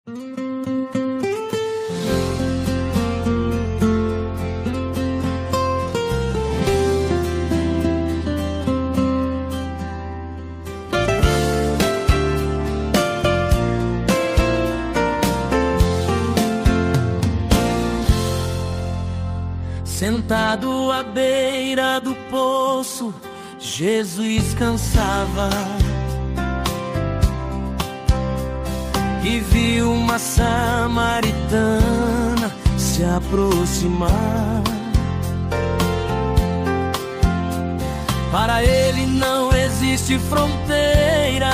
Sentado à beira do poço, Jesus cansava e viu uma samaritana se aproximar. Para ele não existe fronteiras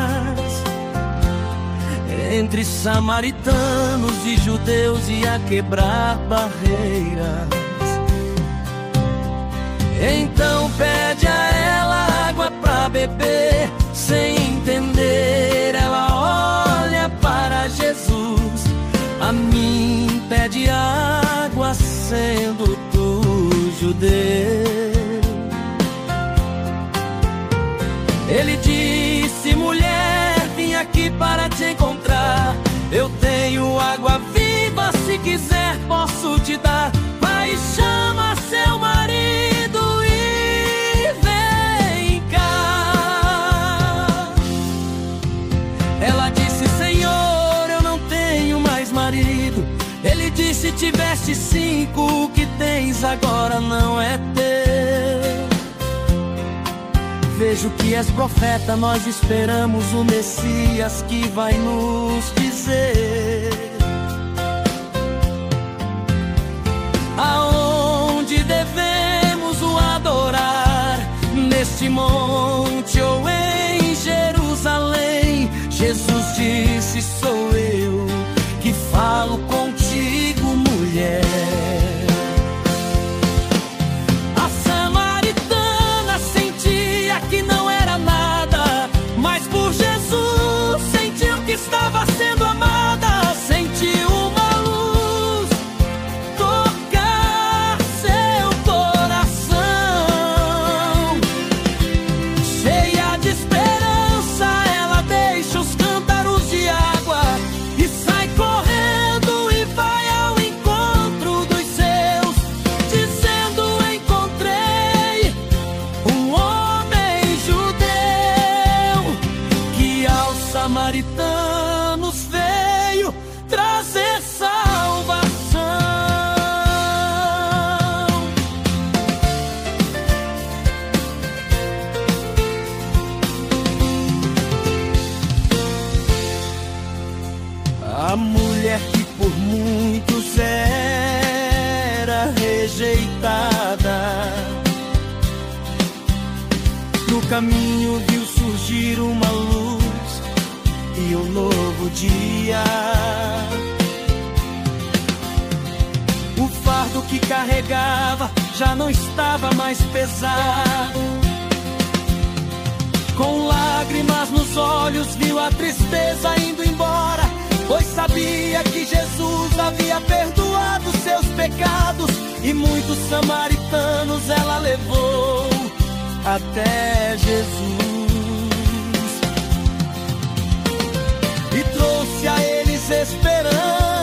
entre samaritanos e judeus, ia quebrar barreiras. Então pede a ela água pra beber, sem entender ela olha para Jesus. A mim pede água, sendo tu judeu. Ele disse: mulher, vim aqui para te encontrar. Eu tenho água viva, se quiser posso te dar. Vai e chama seu marido e vem cá. Ela disse: Senhor, eu não tenho mais marido. Ele disse: tiveste 5, o que tens agora não é teu. Vejo que és profeta, nós esperamos o Messias que vai nos dizer aonde devemos o adorar, neste monte ou em Jerusalém. Jesus disse: sou eu que falo contigo, mulher. A samaritana sentia que não era nada, mas por Jesus sentiu que estava sendo amada. Sentiu uma luz tocar seu coração. Cheia de esperança, ela deixa os cântaros de água e sai correndo e vai ao encontro dos seus, dizendo: encontrei um homem judeu que aos samaritanos veio trazer salvação. A mulher que por muitos era rejeitada, no caminho viu surgir uma luz e um novo dia. O fardo que carregava já não estava mais pesado. Com lágrimas nos olhos viu a tristeza indo embora, pois sabia que Jesus havia perdoado seus pecados. E muitos samaritanos ela levou até Jesus e trouxe a eles esperanças,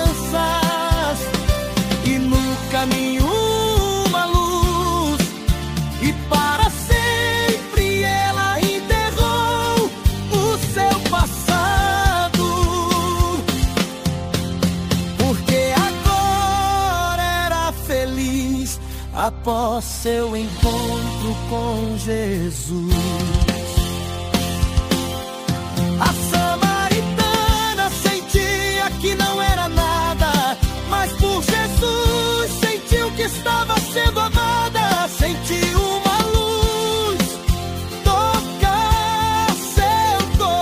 e no caminho uma luz, e para sempre ela enterrou o seu passado, porque agora era feliz após seu encontro com Jesus. A samaritana sentia que não era nada, mas por Jesus sentiu que estava sendo amada. Sentiu uma luz tocar seu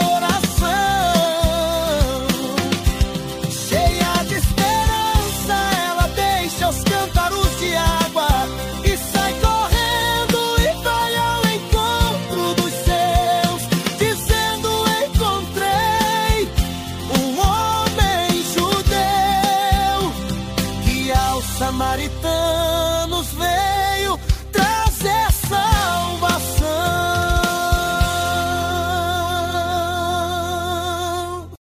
coração. Cheia de esperança, ela deixa os cântaros de água e sai correndo e vai ao encontro dos seus, dizendo: encontrei um homem judeu que aos samaritanos